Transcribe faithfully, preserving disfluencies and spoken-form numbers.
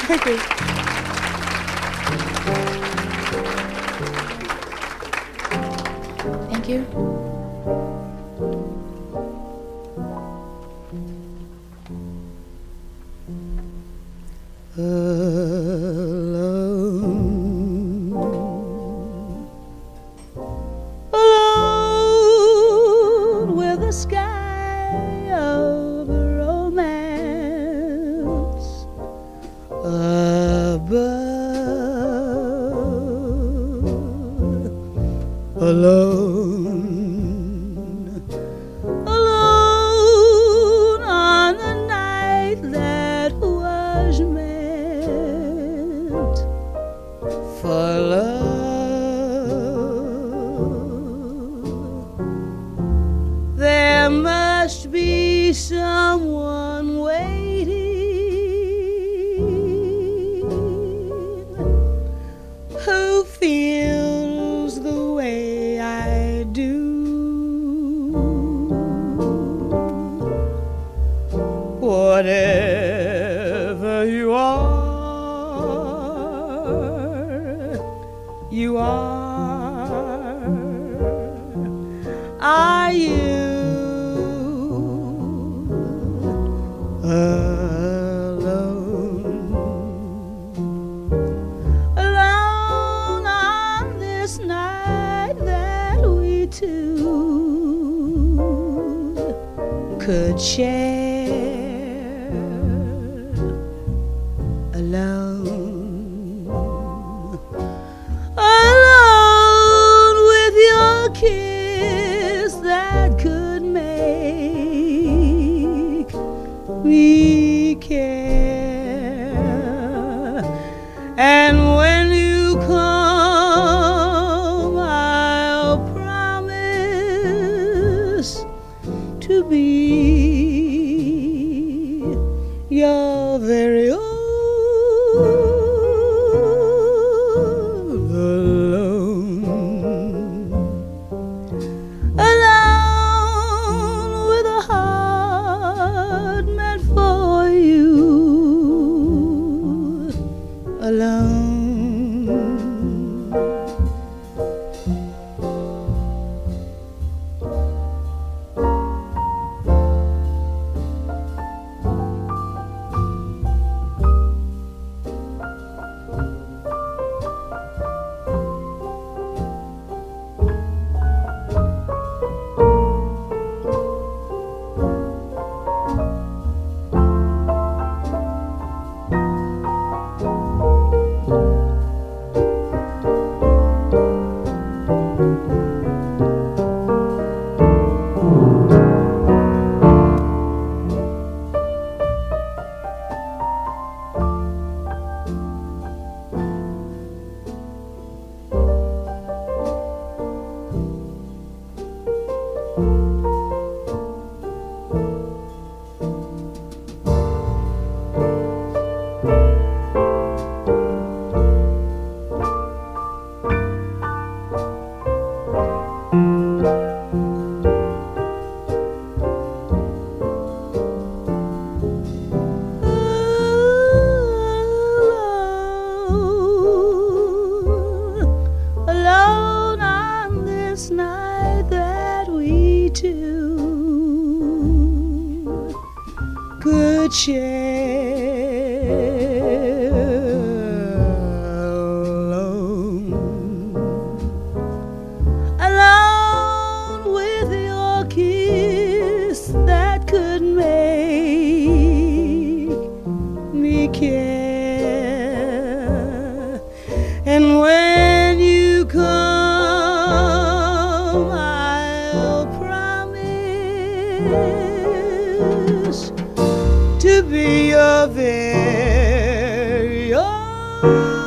Thank you. Thank you. Alone, alone with the sky of romance above, alone, alone on the night that was meant for love. There must be someone waiting who feels the way I do. Whatever you are, you are, are you alone, alone on this night that we two could share, alone, alone with your kiss that could make me care. And when you come, I'll promise to be your very own. Alone, alone with a heart meant for you, alone. Alone on this night that we two could share, alone, alone with your kiss that could make me care. And when you come, I'll promise to be your very own.